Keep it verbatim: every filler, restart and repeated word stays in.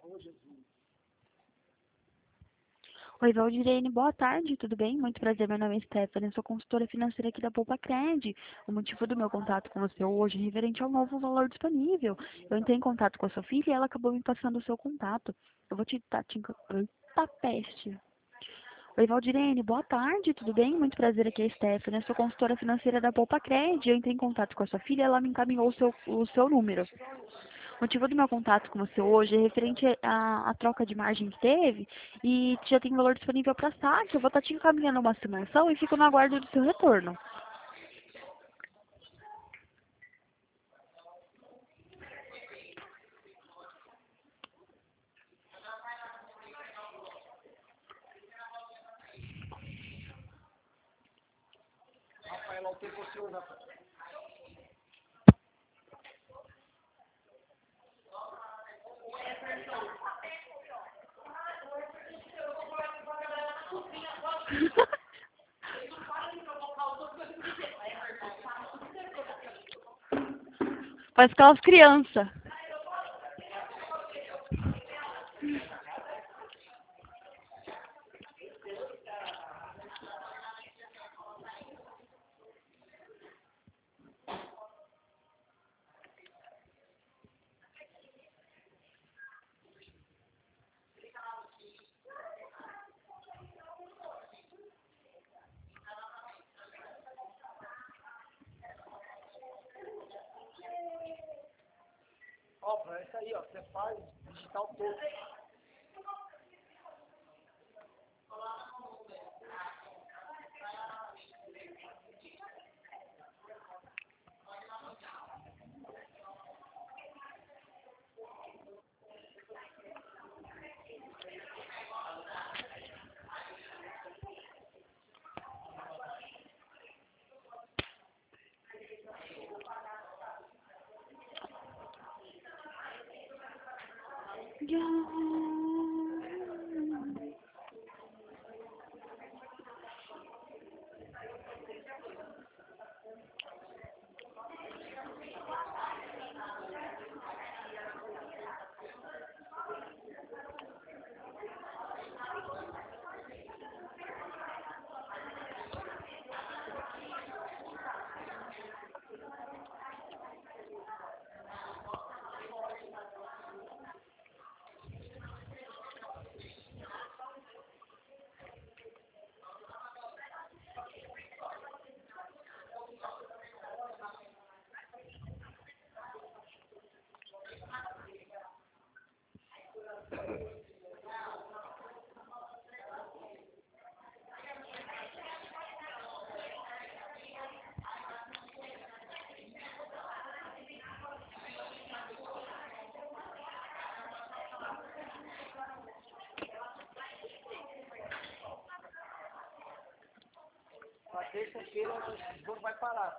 Oi, Valdirene, boa tarde, tudo bem? Muito prazer, meu nome é Stephanie, sou consultora financeira aqui da Poupa Cred. O motivo do meu contato com você hoje é referente ao novo valor disponível. Eu entrei em contato com a sua filha e ela acabou me passando o seu contato. Eu vou te dar... Te... enco- Eita peste! Oi, Valdirene, boa tarde, tudo bem? Muito prazer, aqui é a Stephanie, sou consultora financeira da Poupa Cred. Eu entrei em contato com a sua filha e ela me encaminhou o seu, o seu número. O motivo do meu contato com você hoje é referente à, à troca de margem que teve e já tem valor disponível para saque. Eu vou estar te encaminhando uma simulação e fico no aguardo do seu retorno. Faz aquelas crianças. Na terça-feira o jogo vai parar.